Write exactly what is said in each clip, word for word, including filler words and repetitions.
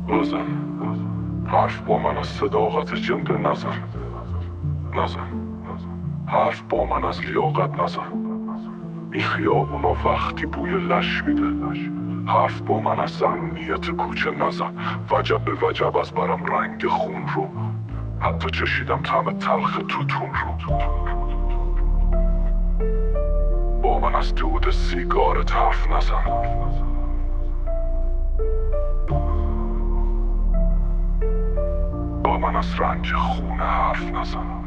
بزن حرف با من از صداقت جنده نزن نزن حرف با من از لیاقت نزن. این خیابونا وقتی بوی لش میده، حرف با من از امنیت کوچه نزن. وجب به وجب از برم رنگ خون رو، حتی چشیدم طعم تلخ توتون رو. با من از دود سیگارت حرف نزن. با من از رنگ خونه حرف نزن.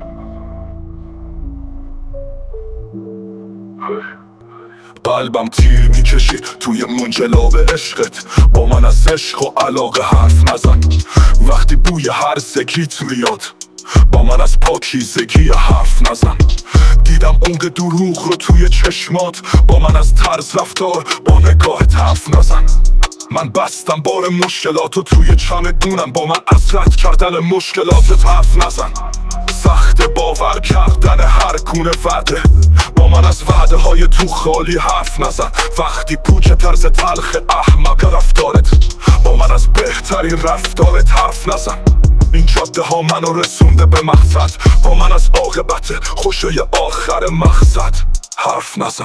قلبم تیر میکشی توی منجلاب عشقت. با من از عشق و علاقه حرف نزن. وقتی بوی هر زگیت میاد، با من از پاکیزگی حرف نزن. دیدم عمق دروغ رو توی چشمات، با من از طرز رفتار با نگاهت حرف نزن. من بستم بار مشکلاتو توی چمدونم، با من از رد کردن مشکلاتت حرف نزن. سخت باور کردن هر گونه وعده، با من از وعده های تو خالی حرف نزن. وقتی پوچ طرز تلخ احمق رفتارت، با من از بهترین رفتارت حرف نزن. این جاده ها منو رسونده به مقصد، با من از عاقبت خوشه آخر مقصد حرف نزن.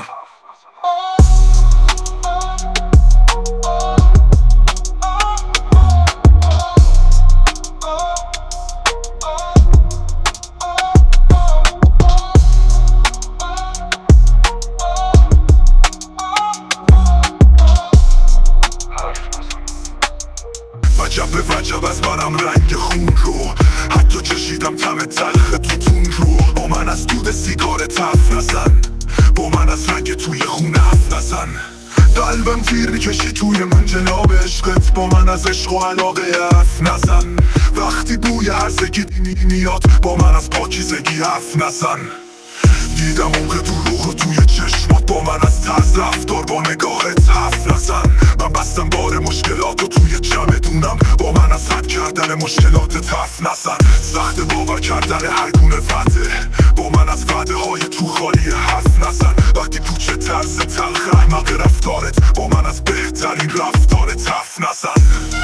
وجب به وجب از برم رنگ خون رو، حتی چشیدم طعم تلخ توتون رو. با من از دود سیگارت حرف نزن. با من از رنگ توی خونه حرف نزن. قلبم تیر میکشی توی منجلاب عشقت. با من از عشق و علاقه حرف نزن. وقتی بوی هر زگی میاد، با من از پاکیزگی حرف نزن. دیدم عمق دروغ رو توی چشمات، با من از طرز رفتار با نگاهت حرف نزن. من بستم بار مشکلات رو توی چمدونم، با من از رد کردن مشکلاتت حرف نزن. سخت باور کردن هر گونه وعده، با من از وعده های تو خالی حرف نزن. وقتی پوچ طرز تلخ احمق رفتارت، با من از بهترین رفتارت حرف نزن.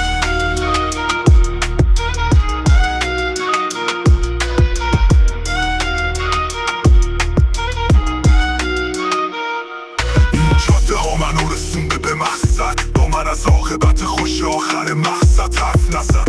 منو رسونده به مقصد، با من از عاقبت خوش آخر مقصد حرف نزن.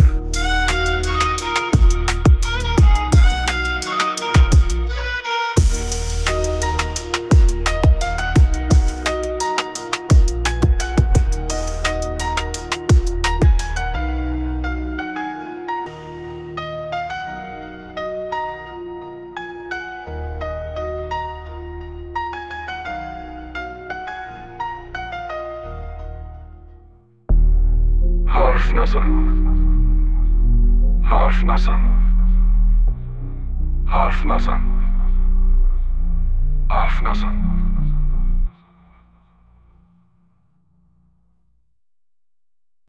حرف نزن. حرف نزن. حرف نزن. حرف نزن.